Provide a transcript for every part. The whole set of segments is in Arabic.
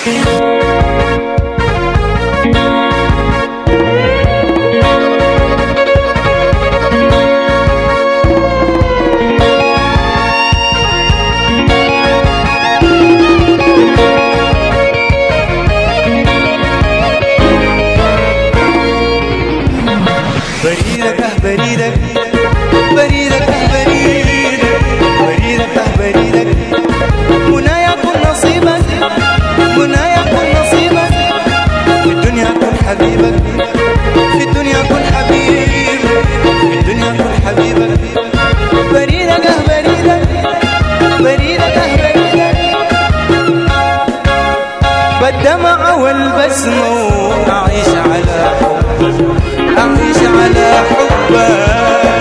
بريدك بريدك بريدك بريدك بريدك منايا كن نصيبك منايا كن نصيبك في الدنيا كن حبيبك في الدنيا كن حبيبك في الدنيا كن حبيبك بريدك بريدك بريدك بريدك بالدمع والبسمة أعيش على حبك أعيش على حبك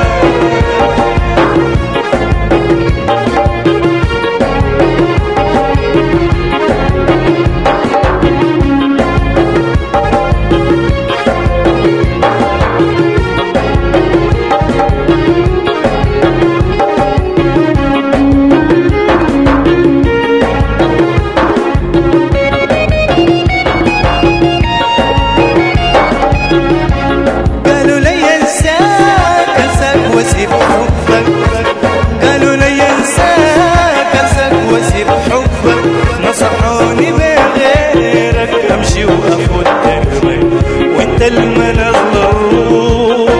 قالوا لي انساك انساك واسيب حبك نصحوني بغيرك امشي واخد دربك وانت الملاذ للروح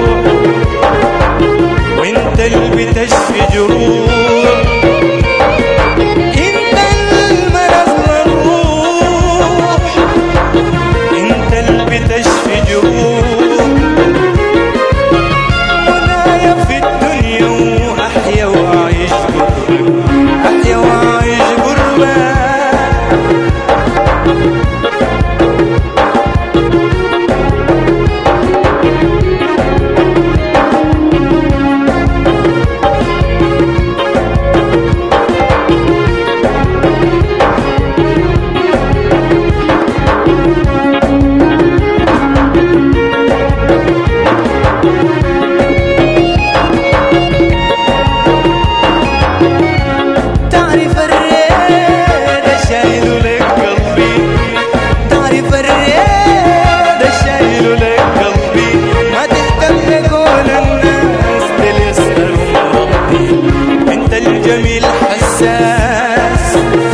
وانت اللي بتشفي جروح انت الملاذ للروح انت اللي بتشفي جروح الجميل حساس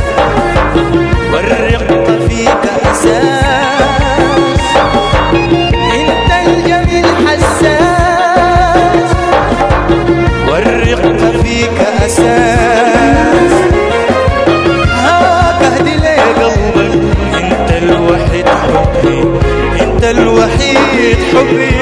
والرقة فيك أساس انت الجميل حساس والرقة فيك أساس هاك اهدي لي قلبك انت الوحيد حبي انت الوحيد حبي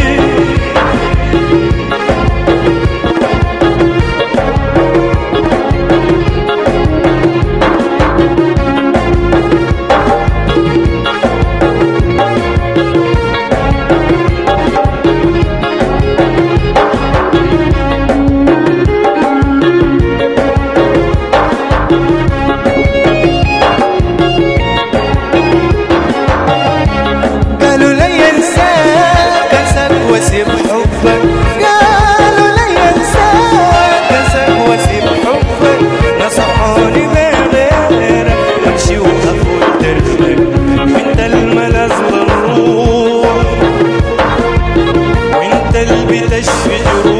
واسيب حبك قالوا لي انساك انساك واسيب حبك نصحوني بغيرك امشي واخد دربك وانت الملاذ للروح وانت اللي بتشفي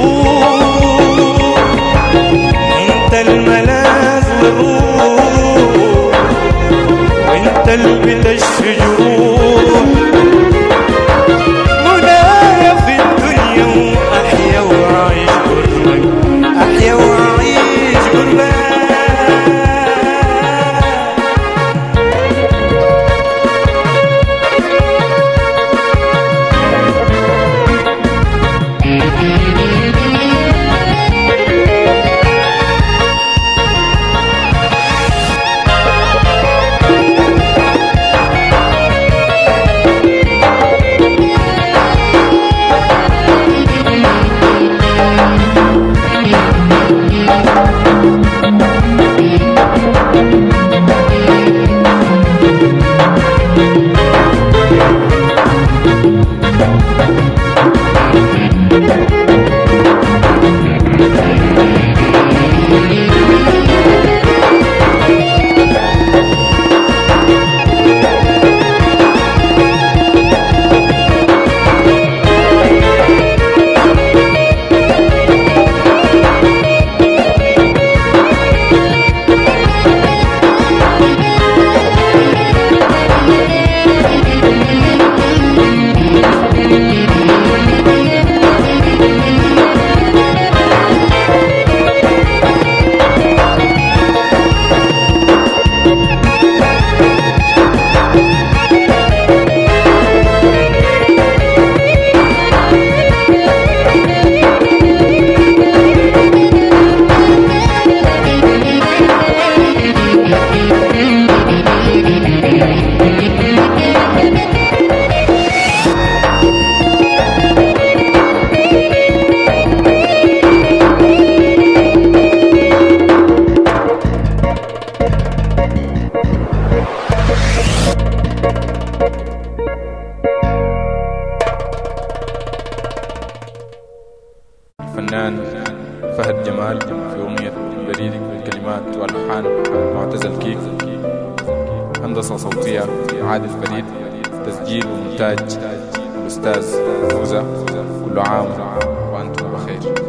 جروح انت الملاذ للروح وانت اللي بتشفي جروح الفنان فهد جمال في أغنية بريدك بالكلمات والألحان معتز الكيك، هندسة صوتية عادل فريد، تسجيل ومونتاج الأستاذ موزة. كل عام وأنتم بخير.